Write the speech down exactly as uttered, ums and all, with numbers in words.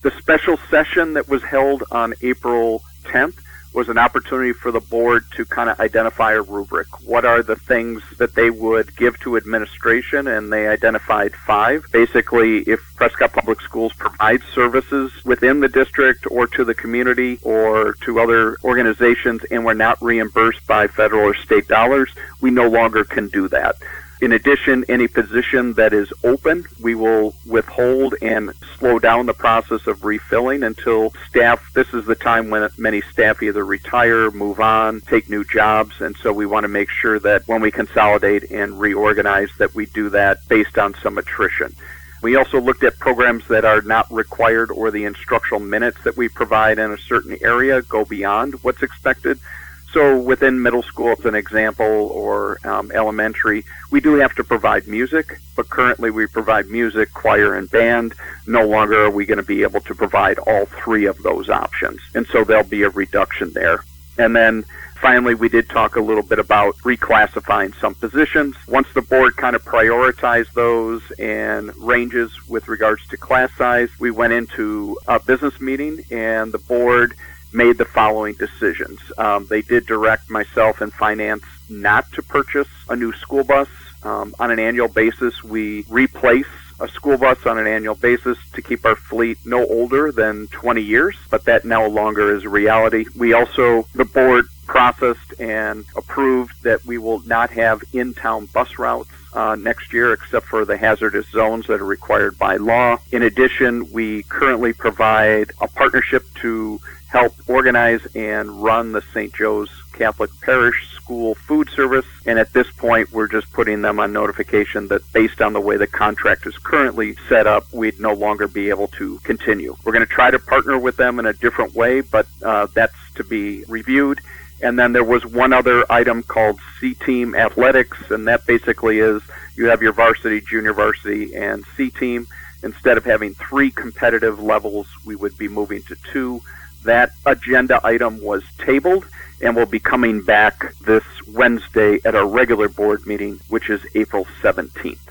The special session that was held on April tenth was an opportunity for the board to kind of identify a rubric. What are the things that they would give to administration? And they identified five. Basically, if Prescott Public Schools provides services within the district or to the community or to other organizations and we're not reimbursed by federal or state dollars, we no longer can do that. In addition, any position that is open, we will withhold and slow down the process of refilling until staff, this is the time when many staff either retire, move on, take new jobs, and so we want to make sure that when we consolidate and reorganize that we do that based on some attrition. We also looked at programs that are not required or the instructional minutes that we provide in a certain area go beyond what's expected. So within middle school, as an example, or um, elementary, we do have to provide music, but currently we provide music, choir, and band. No longer are we going to be able to provide all three of those options, and so there'll be a reduction there. And then finally, we did talk a little bit about reclassifying some positions. Once the board kind of prioritized those and ranges with regards to class size, we went into a business meeting, and the board made the following decisions. Um, they did direct myself and finance not to purchase a new school bus. Um, on an annual basis, we replace a school bus on an annual basis to keep our fleet no older than twenty years, but that no longer is a reality. We also, the board processed and approved that we will not have in-town bus routes uh, next year except for the hazardous zones that are required by law. In addition, we currently provide a partnership to help organize and run the Saint Joe's Catholic Parish School food service, and at this point we're just putting them on notification that based on the way the contract is currently set up, we'd no longer be able to continue. We're going to try to partner with them in a different way, but uh, that's to be reviewed. And then there was one other item called C-Team Athletics, and that basically is you have your varsity, junior varsity, and C-Team. Instead of having three competitive levels, we would be moving to two. That agenda item was tabled and will be coming back this Wednesday at our regular board meeting, which is April seventeenth.